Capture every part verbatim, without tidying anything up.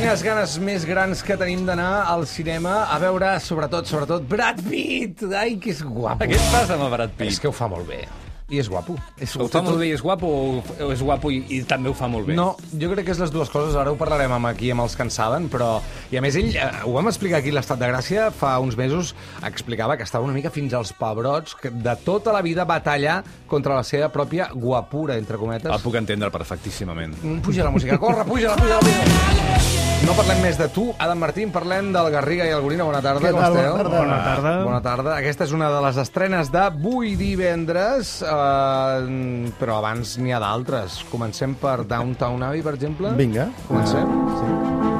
Quines ganes més grans que tenim d'anar al cinema a veure, sobretot, sobretot, Brad Pitt. Ai, que és guapo. Què et passa amb el Brad Pitt? És que ho fa molt bé. I és guapo. És, ho fa molt bé i és guapo o és guapo i, i també ho fa molt bé? No, jo crec que és les dues coses. Ara ho parlarem amb aquí amb els que en saben, però... I a més ell, eh, ho vam explicar aquí a l'Estat de Gràcia, fa uns mesos explicava que estava una mica fins als pebrots, que de tota la vida batallar contra la seva pròpia guapura, entre cometes. El puc entendre perfectíssimament. Mm, puja la música, corre, puja-la, puja-la, puja-la. No parlem més de tu, Adam Martín, parlem del Garriga i el Gorina. Bona tarda, com esteu? Bona tarda. Bona tarda. Bona tarda. Aquesta és una de les estrenes d'avui divendres, eh, però abans n'hi ha d'altres. Comencem per Downton Abbey, per exemple. Vinga. Comencem. Sí.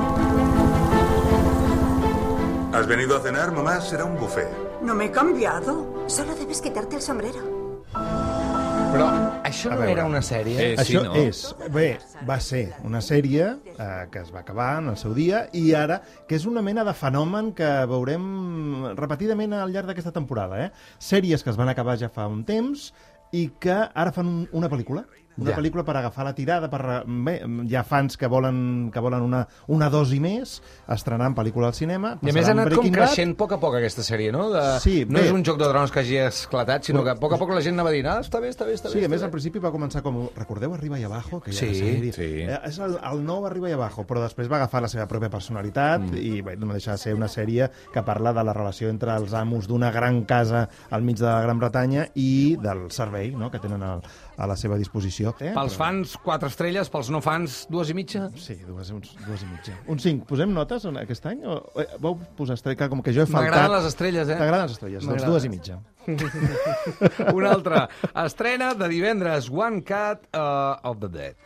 ¿Has venido a cenar, mamá? Será un buffet. No me he cambiado. Solo debes quitarte el sombrero. Però això no era una sèrie? Eh, sí, Això no? és, bé, va ser una sèrie eh, que es va acabar en el seu dia i ara, que és una mena de fenomen que veurem repetidament al llarg d'aquesta temporada. Eh? Sèries que es van acabar ja fa un temps i que ara fan un, una pel·lícula. Una Ja. pel·lícula per agafar la tirada, per, bé, hi ha fans que volen, que volen una, una dosi més, estrenant pel·lícula al cinema. I a més ha passaran anat com Breaking Bad. creixent a poc a poc aquesta sèrie, no? De... Sí, no bé. és un joc de drones que hagi esclatat, sinó que a poc a poc la gent anava dient ah, està bé, està bé, està bé. Sí, a està més bé. al principi va començar com... Recordeu Arriba i Abajo? Que Sí, ja sèrie. sí. Eh, és el, el nou Arriba i Abajo, però després va agafar la seva pròpia personalitat mm. i bé, no deixa de ser una sèrie que parla de la relació entre els amos d'una gran casa al mig de la Gran Bretanya i del servei, no?, que tenen al, a la seva disposició. Eh? Pels fans, quatre estrelles, pels no fans, dues i mitja. Sí, dues, uns, dues i mitja. Un cinc. Posem notes en aquest any? O, eh, vau posar estrella? Com que jo he faltat... M'agraden les estrelles, eh? T'agraden les estrelles? Doncs M'agrada. dues i mitja. Una altra. Estrena de divendres, One Cut uh, of the Dead.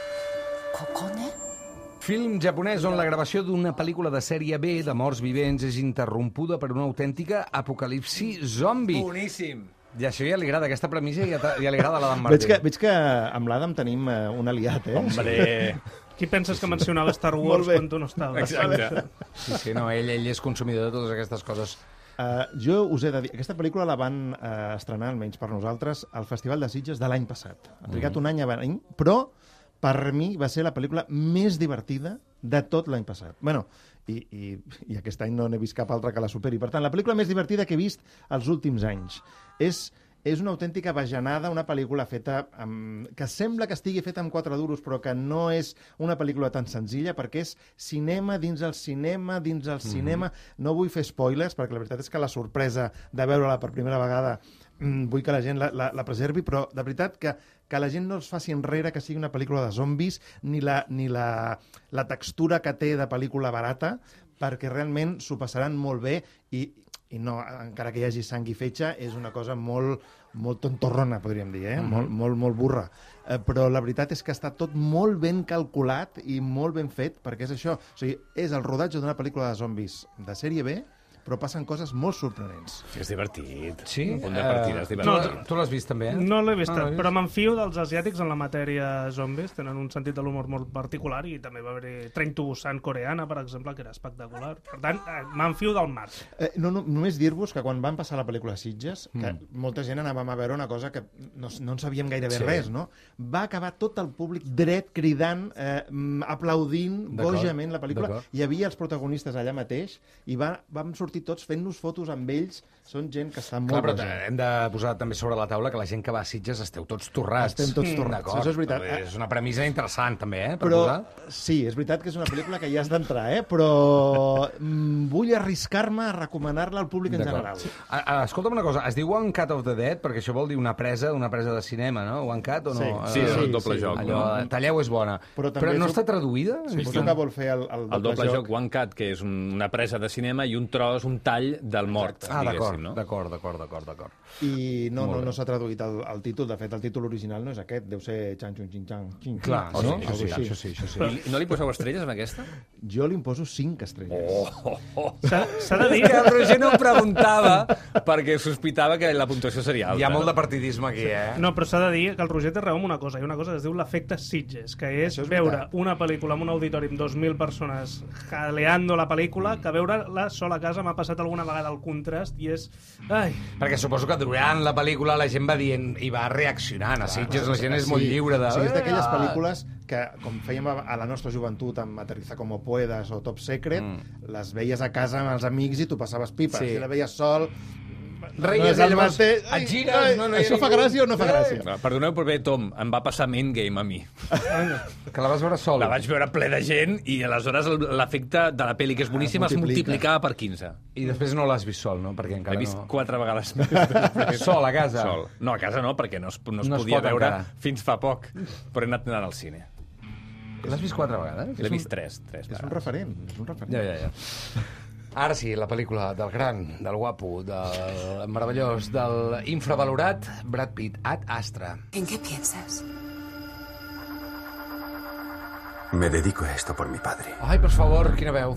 Film japonès on la gravació d'una pel·lícula de sèrie B de morts vivents és interrompuda per una autèntica apocalipsi zombi. Boníssim. I això ja li agrada, aquesta premissa ja, t'ha- ja li agrada a l'Adam Martín. Veig que, veig que amb l'Adam tenim eh, un aliat, eh? Hombre... Qui penses que mencionava Star Wars Molt bé. quan tu no estaves? Exacte. Sí, sí, no, ell, ell és consumidor de totes aquestes coses. Uh, jo us he de dir, aquesta pel·lícula la van uh, estrenar, almenys per nosaltres, al Festival de Sitges de l'any passat. Ha trigat mm. un any a venir, però per mi va ser la pel·lícula més divertida de tot l'any passat. Bueno, i, i, i aquest any no n'he vist cap altra que la superi. Per tant, la pel·lícula més divertida que he vist els últims anys. És... És una autèntica bajanada, una pel·lícula feta amb... que sembla que estigui feta amb quatre duros, però que no és una pel·lícula tan senzilla, perquè és cinema dins el cinema, dins el mm. cinema. No vull fer spoilers, perquè la veritat és que la sorpresa de veure-la per primera vegada mm, vull que la gent la, la, la preservi, però de veritat que, que la gent no es faci enrere que sigui una pel·lícula de zombis, ni la, ni la, la textura que té de pel·lícula barata, perquè realment s'ho passaran molt bé i... i no, encara que hi hagi sang i fetge, és una cosa molt, molt tontorrona, podríem dir, eh? Uh -huh. molt, molt, molt burra. Eh, però la veritat és que està tot molt ben calculat i molt ben fet, perquè és això. O sigui, és el rodatge d'una pel·lícula de zombis de sèrie B, però passen coses molt sorprenents. És divertit. Sí? Un punt de partida, és tu, divertit. tu l'has vist també, eh? No l'he vist, No, no l'he vist. però m'enfio dels asiàtics en la matèria zombis. Tenen un sentit de l'humor molt particular i també va haver-hi Train to Busan coreana, per exemple, que era espectacular. Per tant, eh, m'enfio del Marc. Eh, no, no, només dir-vos que quan van passar la pel·lícula a Sitges, que mm. molta gent anàvem a veure una cosa que no, no en sabíem gairebé Sí. res, no? Va acabar tot el públic dret, cridant, eh, mm, aplaudint D'acord, bojament la pel·lícula. d'acord. Hi havia els protagonistes allà mateix i va, vam sortir tots fent-nos fotos amb ells. Són gent que està molt Clar, però boja. hem de posar també sobre la taula que la gent que va a Sitges esteu tots torrats. Estem tots torrats, D'acord. això és veritat. És una premissa interessant, també, eh? Per Però posar. sí, és veritat que és una pel·lícula que ja has d'entrar, eh? Però mm, vull arriscar-me a recomanar-la al públic en D'acord. general. A- a- Escolta'm una cosa, es diu One Cut of the Dead perquè això vol dir una presa, una presa de cinema, no? One Cut o no? Sí, Sí, Eh, és el sí, doble sí. joc. Allò, No? talleu és bona. Però Però, també no és- està traduïda? Suposo que vol fer el, el, El doble joc, One Cut, que és un, una presa de cinema, i un tros, un tall del mort, Ah, d'acord, diguéssim, no? d'acord, d'acord, d'acord, d'acord. I no, Molt no, bé. no s'ha traduït el, el títol. De fet, el títol original no és aquest. Deu ser Chan Chun Chin Chan. Chin, Clar, o sí, no? això, Algo sí, així. això sí, això sí. I no li poseu estrelles amb aquesta? Jo li imposo cinc estrelles. Oh, oh, oh. S'ha s'ha de dir És que el Roger no ho preguntava perquè sospitava que la puntuació seria alta. Hi ha molt de partidisme aquí, eh? No, però s'ha de dir que el Roger té raó en una cosa. Hi ha una cosa que es diu l'efecte Sitges, que és, Això és veure veritat. una pel·lícula amb un auditori amb dos mil persones jaleando la pel·lícula que veure-la sola a casa amb m'ha passat alguna vegada el contrast i és... Ai, Perquè suposo que durant la pel·lícula la gent va dient i va reaccionant. A Sitges la gent és molt lliure de... Sí, és d'aquelles Ah. pel·lícules que, com fèiem a a la nostra joventut amb Aterriza como puedas o Top Secret, Mm. les veies a casa amb els amics i tu passaves pipa. Sí. Si la veies sol... Reies, no és el llavors mateix. et gires, Ai, no, no hi ha això fa ningú. gràcia o no fa gràcia? No, perdoneu, però bé, Tom, em va passar amb Endgame a mi. Que la vas veure sol. La vaig veure ple de gent i aleshores el- l'efecte de la pel·li, que és boníssima, Es es multiplica. multiplicava per quinze. I després no l'has vist sol, no? Perquè L'he encara vist no... quatre vegades més. Sol, a casa. Sol. No, a casa no, perquè no es, no es No es podia pot veure encara. fins fa poc. Però he anat anant al cine. L'has vist quatre vegades? L'he vist tres. tres És un vegades. referent, és un referent. Ja, ja, ja. Ara sí, la pel·lícula del gran, del guapo, del meravellós, del infravalorat Brad Pitt, Ad Astra. ¿En qué piensas? Me dedico a esto por mi padre. Ai, per favor, quina veu.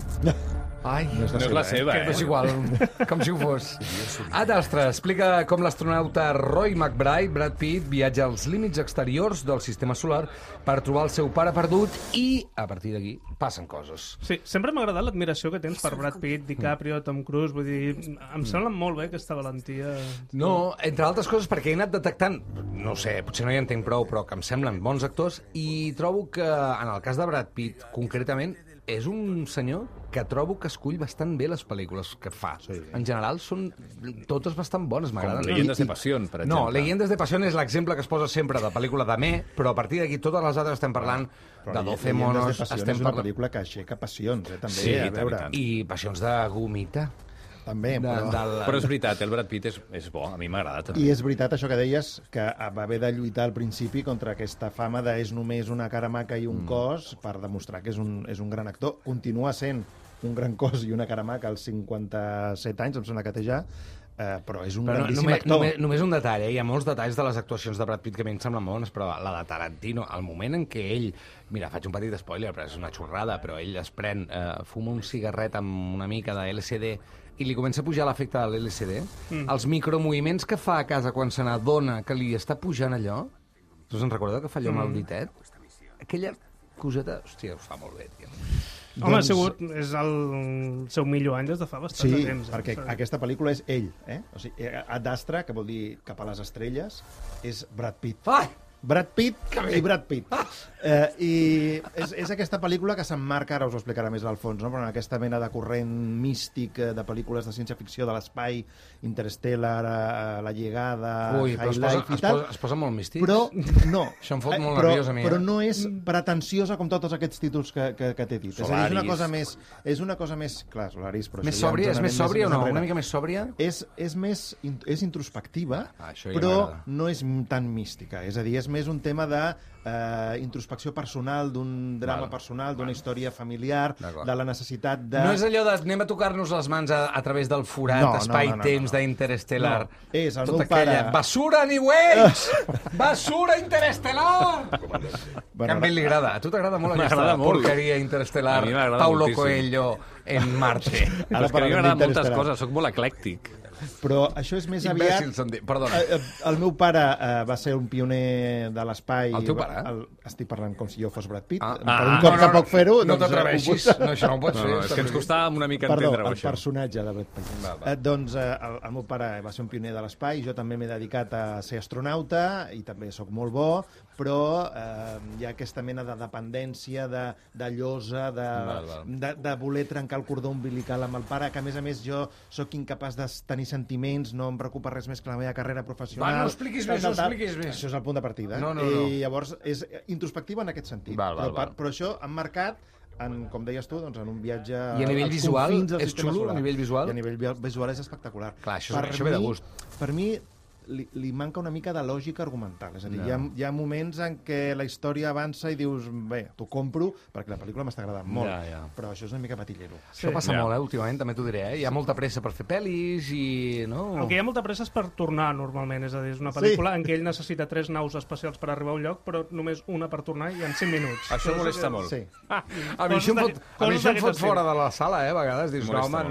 Ai, No és la No és la seva, seva, que no és eh? igual, com si ho fos. Ad Astra explica com l'astronauta Roy McBride, Brad Pitt, viatja als límits exteriors del sistema solar per trobar el seu pare perdut i, a partir d'aquí, passen coses. sí, sempre m'ha agradat l'admiració que tens per Brad Pitt, DiCaprio, Tom Cruise, vull dir, em sembla molt bé aquesta valentia. No, entre altres coses perquè he anat detectant, no sé, potser no hi entenc prou, però que em semblen bons actors, i trobo que, en el cas de Brad Pitt, concretament, és un senyor que trobo que escull bastant bé les pel·lícules que fa. Sí. En general, són totes bastant bones, Com m'agraden. Leyendas I- de Pasión, per No, exemple. Leyendas de Pasión és l'exemple que es posa sempre de pel·lícula de me, però a partir d'aquí totes les altres estem parlant Però de doce Llegendes monos, de Passió estem és una parlant... pel·lícula que aixeca passions, eh, també, Sí, a i tant, veure. i tant. I passions de gomita. També, De, però... del... Però és veritat, el Brad Pitt és, és bo, a mi m'agrada també. I és veritat això que deies, que va haver de lluitar al principi contra aquesta fama de és només una cara maca i un mm. cos per demostrar que és un, és un gran actor. Continua sent un gran cos i una cara maca als cinquanta-set anys, em sembla que té ja, eh, però és un Però no, grandíssim només, actor. només, només un detall, eh? Hi ha molts detalls de les actuacions de Brad Pitt que a mi em semblen bones, però la de Tarantino, el moment en què ell... Mira, faig un petit spoiler, però és una xorrada, però ell es pren, eh, fuma un cigarret amb una mica de L S D i li comença a pujar l'efecte de l'L S D, mm. els micromoviments que fa a casa quan se n'adona que li està pujant allò, tu se'n recordeu que fa allò mm. amb el ditet? Aquella coseta, hòstia, ho fa molt bé, tio. Home, ha Doncs- sigut, és el seu millor any des de fa bastant Sí, de temps. eh? perquè Sí. aquesta pel·lícula és ell, eh? O sigui, Ad Astra, que vol dir cap a les estrelles, és Brad Pitt. Ai! Brad Pitt i Brad Pitt. Eh, I és, és aquesta pel·lícula que s'emmarca, ara us ho explicarà més al fons, no? Però en aquesta mena de corrent místic eh, de pel·lícules de ciència-ficció de l'espai, Interstellar, eh, La Llegada, Ui, però High es posa, Life i es, tal. posa, es posa molt místic. Però no. Això em fot molt però, nerviós a mi, eh? Però no és pretensiosa com tots aquests títols que, que, que t'he dit. És a dir, és una Solaris. cosa més... És una cosa més... Clar, Solaris, però Més això ja sòbria? ens És més n'anem sòbria o no? enrere. Una mica més sòbria? És, és més in- és introspectiva, Ah, això ja però m'agrada. no és m- tan mística. És a dir, és més un tema de eh, introspecció personal, d'un drama Val. personal, d'una història familiar, D'acord. de la necessitat de... No és allò de anem a tocar-nos les mans a, a través del forat, No, no, espai-temps no, no, no. d'Interstellar. No, és el Tota meu pare- aquella basura, New Age! Basura Interestelar! Bueno, Que a mi li agrada. A tu t'agrada molt aquesta M'agrada molt. porqueria Interestelar, A mi m'agrada Paulo moltíssim. Coelho en Marte. Ara Però és que a mi parlarem m'agraden moltes d'Interestelar. coses, sóc molt eclèctic. Però això és més aviat... Imbècils, són di- perdona. Eh, eh, El meu pare eh, va ser un pioner de l'espai. El teu pare? El, estic parlant com si jo fos Brad Pitt. Ah. per Ah, un no, cop no, que no, poc fer-ho... No doncs, t'atreveixis. ho puc- No, això no ho pots No, fer. no, és que ens costava una mica Perdó, entendre-ho, el això. personatge de Brad Pitt. Va, va. Eh, doncs eh, el, el meu pare va ser un pioner de l'espai, jo també m'he dedicat a ser astronauta i també sóc molt bo, però eh, hi ha aquesta mena de dependència, de, de llosa, de, Val, val. de, de voler trencar el cordó umbilical amb el pare, que a més a més jo sóc incapaç de tenir sentiments, no em preocupa res més que la meva carrera professional. Va, no expliquis Tal, més, tal, no tal. expliquis més. Això és el punt de partida. No, no, no. I llavors és introspectiva en aquest sentit. Val, val, però, per- val. però això han marcat en, com deies tu, doncs, en un viatge... I a nivell als visual, confins del és sistema xulo, a solar. nivell visual? I a nivell vi- visual és espectacular. Clar, això- això ve de mi- gust. Per mi li, li manca una mica de lògica argumental. És a dir, No. hi, ha, hi ha moments en què la història avança i dius, bé, t'ho compro, perquè la pel·lícula m'està agradant molt. Ja, ja. Però això és una mica patillero. Això passa Ja. molt, eh, últimament, també t'ho diré. Eh? Hi ha molta pressa per fer pel·lis i... No? El que hi ha molta pressa és per tornar, normalment. És a dir, és una pel·lícula en què ell necessita tres naus espacials per arribar a un lloc, però només una per tornar i en cinc minuts. Això molesta molt. Sí. A mi això em fot, a mi Coses això em d'aquest fot estil. fora de la sala, eh, a vegades. Dius, no, Molesta home, no. molt.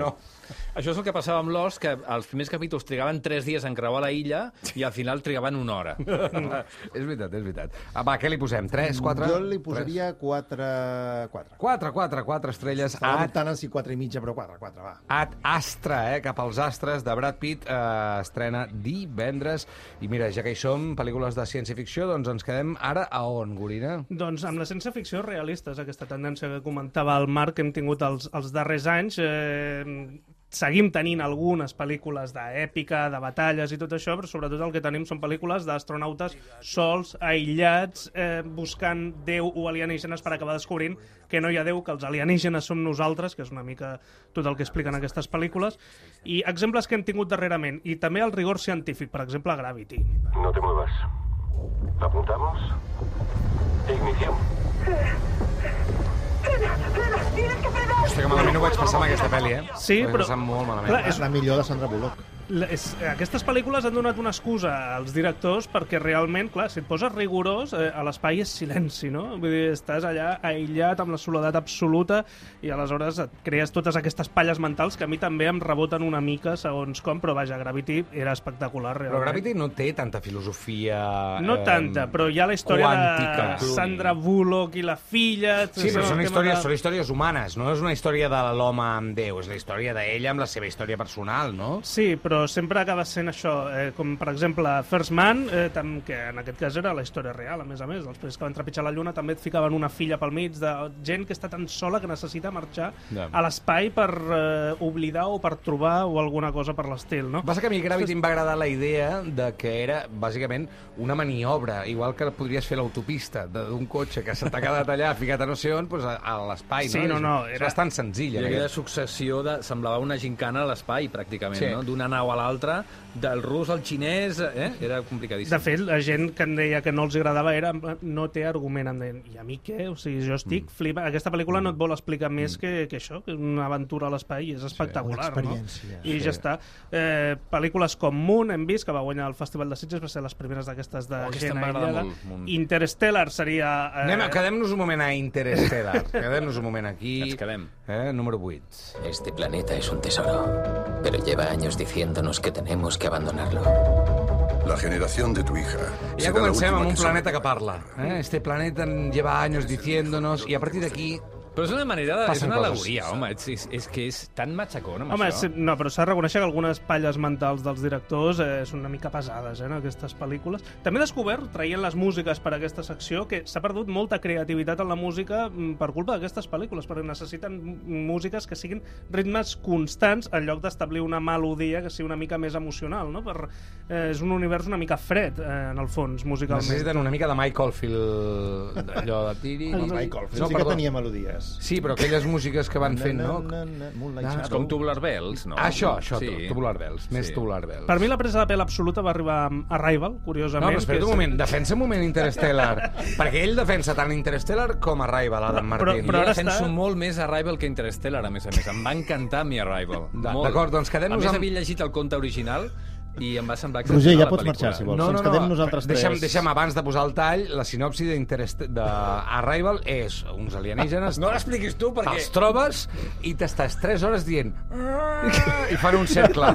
Això és el que passava amb Lost, que els primers capítols trigaven tres dies en creuar la illa i al final trigaven una hora. És veritat, és veritat. Ah, va, què li posem? Tres, quatre? Jo li posaria quatre... Quatre. Quatre, quatre, quatre estrelles. Estava Ad, dubtant en si quatre i mitja, però quatre, quatre, va. Ad Astra, eh? Cap als astres, de Brad Pitt, eh, estrena divendres. I mira, ja que hi som, pel·lícules de ciència-ficció, doncs ens quedem ara a on, Gorina? Doncs amb la ciència-ficció realista, és aquesta tendència que comentava el Marc que hem tingut els, els darrers anys. Eh, seguim tenint algunes pel·lícules d'èpica, de batalles i tot això, però sobretot el que tenim són pel·lícules d'astronautes sols, aïllats, eh, buscant Déu o alienígenes per acabar descobrint que no hi ha Déu, que els alienígenes som nosaltres, que és una mica tot el que expliquen aquestes pel·lícules, i exemples que hem tingut darrerament, i també el rigor científic, per exemple, Gravity. No te muevas. ¿Apuntamos? Ignición. Hòstia, que malament ho vaig passar amb aquesta pel·li, eh? Sí, Ho vaig però- passar molt malament. Clar, És la millor de Sandra Bullock. La- És, aquestes pel·lícules han donat una excusa als directors perquè realment, clar, si et poses rigorós, eh, a l'espai és silenci, no? Vull dir, estàs allà aïllat amb la soledat absoluta i aleshores et crees totes aquestes palles mentals que a mi també em reboten una mica segons com, però vaja, Gravity era espectacular, realment. Però Gravity no té tanta filosofia... No eh, tanta, però hi ha la història quàntica. de Sandra Bullock i la filla... Sí, però són el tema històries, de- són històries humanes, no és una història de l'home amb Déu, és la història d'ella amb la seva història personal, no? Sí, però sempre acaba sent això, eh, com per exemple First Man, eh, tam, que en aquest cas era la història real, a més a més, els països que van trepitjar la Lluna també et ficaven una filla pel mig de gent que està tan sola que necessita marxar Ja. a l'espai per eh, oblidar o per trobar o alguna cosa per l'estil, no? Passa que a mi Gravity em va agradar la idea de que era, bàsicament, una maniobra, igual que podries fer l'autopista de- d'un cotxe que se t'ha quedat allà, ficat a no sé on, doncs a, a l'espai, Sí, no? no, no, És, era- és bastant senzill. I en aquella aquest- successió de, semblava una gincana a l'espai, pràcticament, Sí. no? D'una nau a l'altra, del rus al xinès, eh? Era complicadíssim. De fet, la gent que em deia que no els agradava era no té argument, em deien, i a mi què? O sigui, jo estic mm. flipa. Aquesta pel·lícula no et vol explicar més mm. que, que això, que és una aventura a l'espai i és espectacular, una experiència. no? I Sí. ja està. Eh, pel·lícules com Moon, hem vist, que va guanyar el Festival de Sitges, va ser les primeres d'aquestes de Oh, aquesta gent em va agradar aïllada. molt, Moon. Interstellar seria... Eh, Anem, a- quedem-nos un moment a Interstellar. Quedem-nos un moment aquí. Ens quedem. Eh, número vuit. Este planeta es un tesoro, pero lleva años diciéndonos que tenemos que abandonarlo. La generación de tu hija. Ja será la comencem última amb un que planeta que sobreviva. parla. Eh? Este planeta lleva años diciéndonos i a partir d'aquí... Però és una manera de... És Passen una coses. al·legoria, home. És, és, és que és tan matxacón amb Home, això. sí, no, però s'ha de reconèixer que algunes palles mentals dels directors eh, són una mica pesades, eh, en aquestes pel·lícules. També he descobert, traient les músiques per a aquesta secció, que s'ha perdut molta creativitat en la música mm, per culpa d'aquestes pel·lícules, perquè necessiten m- músiques que siguin ritmes constants en lloc d'establir una melodia que sigui una mica més emocional, no? Per, eh, és un univers una mica fred, eh, en el fons, musicalment. Necessiten una mica de Michael Field, allò de tiri... El Michael Field No, sí que perdó. tenia melodies. Sí, però aquelles músiques que van fent, no? Na, na, na, Moonlight Ah, Shadow. Com Tubular Bells, no? Ah, això, això, Sí. Tubular Bells, més Sí. Tubular Bells. Per mi la presa de pèl absoluta va arribar amb Arrival, curiosament. No, però espera't que un és- moment, defensa un moment Interstellar, perquè ell defensa tant Interstellar com Arrival, Adam Però- Martín. però Jo ara defenso està- molt més Arrival que Interstellar, a més a més. Em va encantar mi Arrival. Da- Molt. d'acord, doncs quedem-nos A més, amb- havia llegit el conte original i em va semblar Roger, excepcional ja la pots pel·lícula. marxar, si vols. No, no, Ens no, quedem nosaltres deixa'm, tres. deixa'm abans de posar el tall, la sinopsi d'Arrival és uns alienígenes... No l'expliquis tu, perquè... Els trobes i t'estàs tres hores dient "Ah", i fan un cercle.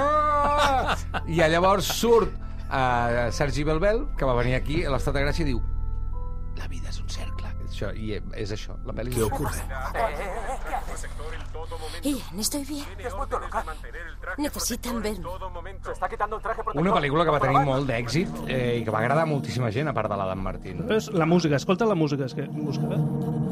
"Ah". I llavors surt uh, Sergi Belbel, que va venir aquí a l'Estat de Gràcia i diu la vida és un cercle. Això, I és això, la pel·li. Què ocurre? Ian, estoy bien. Necesitan verme. Una pel·lícula que va tenir molt d'èxit eh, i que va agradar a moltíssima gent, a part de l'Adam Martín. És la música, escolta la música, és que... Busca, eh?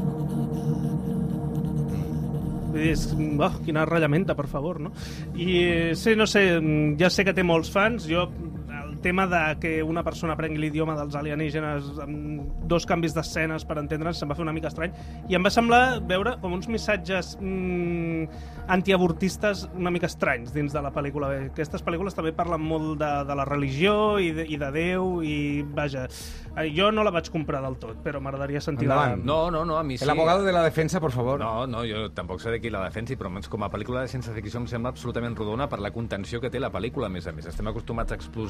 Vull dir, és, oh, quina ratllamenta, per favor, no? I sí, no sé, ja sé que té molts fans, jo el tema de que una persona prengui l'idioma dels alienígenes amb dos canvis d'escenes per entendre'ns se'm va fer una mica estrany i em va semblar veure com uns missatges mm, antiavortistes una mica estranys dins de la pel·lícula. Bé, aquestes pel·lícules també parlen molt de, de la religió i de, i de Déu i vaja, eh, jo no la vaig comprar del tot, però m'agradaria sentir Endavant. la... No, no, no, a mi sí. El abogado de la defensa, por favor. No, no, jo tampoc sé de qui la defensi, però almenys com a pel·lícula de ciència-ficció em sembla absolutament rodona per la contenció que té la pel·lícula, a més a més. Estem acostumats a explosions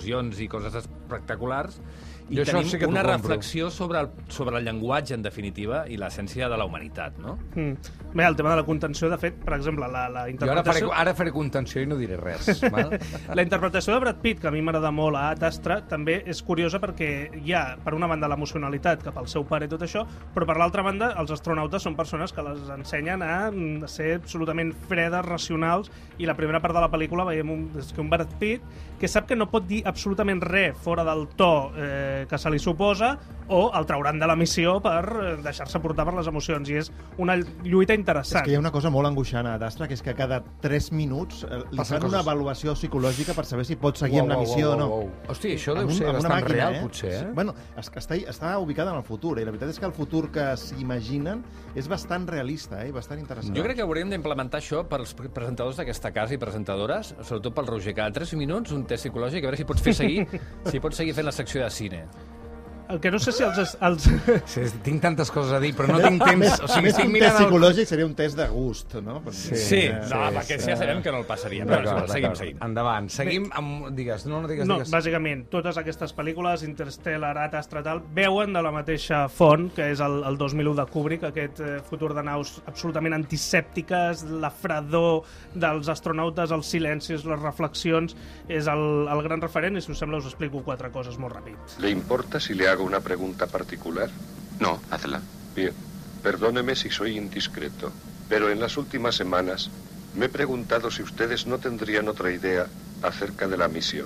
i coses espectaculars, i Jo això tenim sí que t'ho una compro. reflexió sobre el, sobre el llenguatge, en definitiva, i l'essència de la humanitat, no? Mm. Bé, el tema de la contenció, de fet, per exemple, la, la Jo ara faré, interpretació... ara faré contenció i no diré res. Val? La interpretació de Brad Pitt, que a mi m'agrada molt a Ad Astra, també és curiosa perquè hi ha, per una banda, l'emocionalitat cap al seu pare i tot això, però per l'altra banda, els astronautes són persones que les ensenyen a mm, ser absolutament fredes, racionals, i la primera part de la pel·lícula veiem un, és que un Brad Pitt que sap que no pot dir absolutament res fora del to eh, que se li suposa, o el trauran de la missió per eh, deixar-se portar per les emocions, i és una lluita interessant. És que hi ha una cosa molt angoixant a Dastra, que és que cada tres minuts eh, li Passen fan una coses. avaluació psicològica per saber si pot seguir Uau, amb la uau, missió uau, o no. uau. Hosti, això deu Amb un- ser amb una bastant màquina, real, eh? potser, eh? Sí. Bueno, es- que està, està ubicada en el futur, i la veritat és que el futur que s'imaginen és bastant realista, eh? Bastant interessant. Jo crec que hauríem d'implementar això pels presentadors d'aquesta casa i presentadores, sobretot pel Roger. Cada tres minuts un test psicològic, a veure si pots fer seguir, si pots seguir fent la secció de cine. El que no sé si els... els... Sí, tinc tantes coses a dir, però no tinc temps. O sigui, Més que estic un mirant test el... psicològic seria un test de gust, no? Perquè, Sí. Sí, eh, no, perquè ja sabem que no el passaria. Però, D'acord, seguim, d'acord. seguim. Endavant. Seguim amb... Digues, no, no digues, No, digues. bàsicament, totes aquestes pel·lícules, Interstellar, Ad Astra, tal, veuen de la mateixa font, que és el, el dos mil u de Kubrick, aquest eh, futur de naus absolutament antisèptiques, la fredor dels astronautes, els silencis, les reflexions, és el, el gran referent, i si us sembla us explico quatre coses molt ràpid. ¿Le importa si le hago una pregunta particular? No, hazla. Bien, perdóneme si soy indiscreto, pero en las últimas semanas me he preguntado si ustedes no tendrían otra idea acerca de la misión.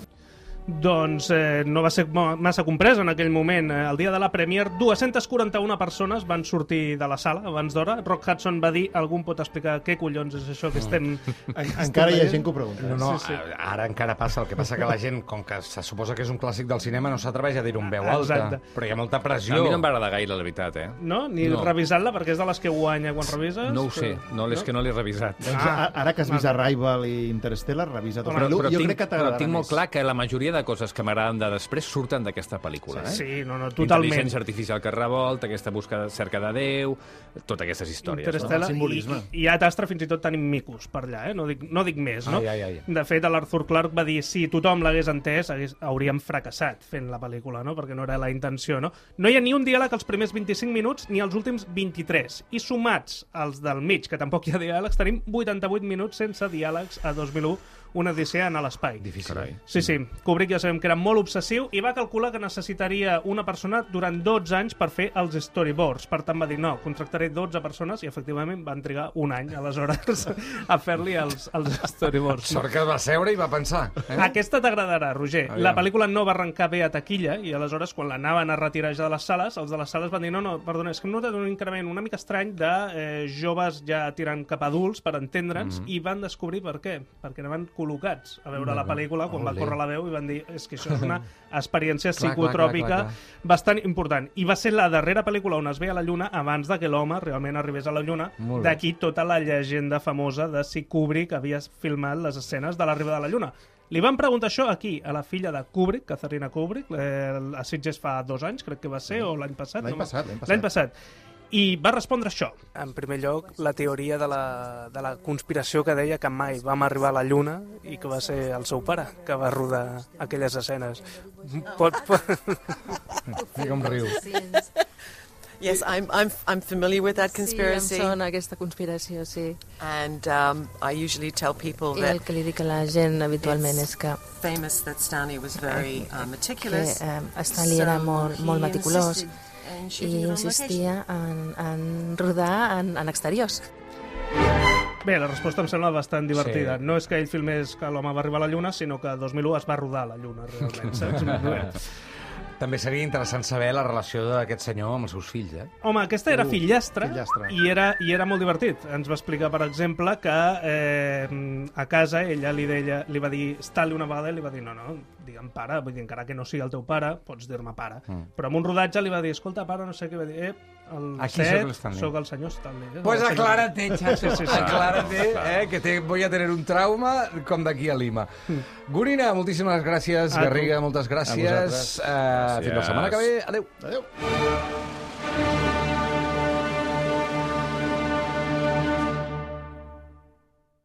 Doncs eh, no va ser mo- massa comprès en aquell moment. Eh, el dia de la premier, dues-centes quaranta-una persones van sortir de la sala abans d'hora. Rock Hudson va dir, algú em pot explicar què collons és això que estem... En, encara hi ha gent que ho pregunta. No, no, Sí, sí. ara encara passa. El que passa que la gent, com que se suposa que és un clàssic del cinema, no s'atreveix a dir-ho en veu alta. Exacte. Però hi ha molta A pressió. mi no em va agradar gaire, la veritat, eh? No? Ni No. revisant-la, perquè és de les que guanya quan revises? No ho sé, no, és que no l'he revisat. Doncs Ah, a- ara que has vist Arrival i Interstellar, revisa dos mil u. Però, Jo tinc, crec que però t'agradarà tinc molt més. clar que la majoria de coses que m'agraden de després surten d'aquesta pel·lícula, eh? Sí, no, no, totalment. Intel·ligència artificial que revolta, aquesta busca cerca de Déu, totes aquestes històries. No? Interstellar, El simbolisme. i, i a Tastra fins i tot tenim micos per allà, eh? no, dic, no dic més, no? Ai, ai, ai. De fet, l'Arthur Clarke va dir si tothom l'hagués entès, hagués, hauríem fracassat fent la pel·lícula, no? Perquè no era la intenció, no? No hi ha ni un diàleg als primers vint-i-cinc minuts ni als últims vint-i-tres. I sumats als del mig, que tampoc hi ha diàlegs, tenim vuitanta-vuit minuts sense diàlegs a dos mil u, una odissea en l'espai. Difícil. Carai. Sí, sí. Kubrick ja sabem que era molt obsessiu i va calcular que necessitaria una persona durant dotze anys per fer els storyboards. Per tant, va dir, no, contractaré dotze persones, i efectivament van trigar un any, aleshores, a fer-li els, els storyboards. Sort que va seure i va pensar. Eh? Aquesta t'agradarà, Roger. Aviam. La pel·lícula no va arrencar bé a taquilla, i aleshores, quan l'anaven a retirar ja de les sales, els de les sales van dir, no, no, perdona, és que hem notat un increment una mica estrany de eh, joves ja tirant cap a adults, per entendre'ns, Mhm. i van descobrir per què. Perquè anaven col·locats a veure la pel·lícula quan va Ole. córrer la veu i van dir, és que això és una experiència Clar, clar, psicotròpica clar, clar, bastant important. I va ser la darrera pel·lícula on es ve a la Lluna abans de que l'home realment arribés a la Lluna. Molt bé. D'aquí tota la llegenda famosa de si Kubrick havia filmat les escenes de l'arribada a la Lluna. Li van preguntar això aquí, a la filla de Kubrick, Katharina Kubrick, eh, a Sitges fa dos anys, crec que va ser, o l'any passat. L'any no? passat, l'any passat. L'any passat. I va respondre això. En primer lloc, la teoria de la, de la conspiració que deia que mai vam arribar a la Lluna i que va ser el seu pare que va rodar aquelles escenes. Pot, pot... Mira com riu. Yes, I'm, I'm, I'm familiar with that conspiracy. Sí, em sona aquesta conspiració, sí. And um, I usually tell people I that el que li dic a la gent habitualment és que, famous that Stanley was very uh, que meticulous. eh, Stanley era So molt, molt he meticulós insisted in i shooting it on insistia en, en rodar en, en exteriors. Bé, la resposta em sembla bastant divertida. Sí. No és que ell filmés que l'home va arribar a la Lluna, sinó que a dos mil u es va rodar a la Lluna, realment. Saps? Bé. També seria interessant saber la relació d'aquest senyor amb els seus fills, eh? Home, aquesta era Uh, fillastra, fillastra. I, era, i era molt divertit. Ens va explicar, per exemple, que eh, a casa ella li, deia, li va dir Stanley una vegada i li va dir no, no, digue'm pare, vull dir, encara que no sigui el teu pare, pots dir-me pare. Mm. Però en un rodatge li va dir, escolta, pare, no sé què, va dir, eh, el Aquí set, sóc el Stanley. sóc el senyor Stanley. Eh? Pues El senyor- aclárate, chacho. Sí, sí, sí. Aclárate, eh, que te, voy a tener un trauma com d'aquí a Lima. Gurina, moltíssimes gràcies. A tu. Garriga, moltes gràcies. A vosaltres. Uh, fins la setmana que ve. Adéu. Adéu.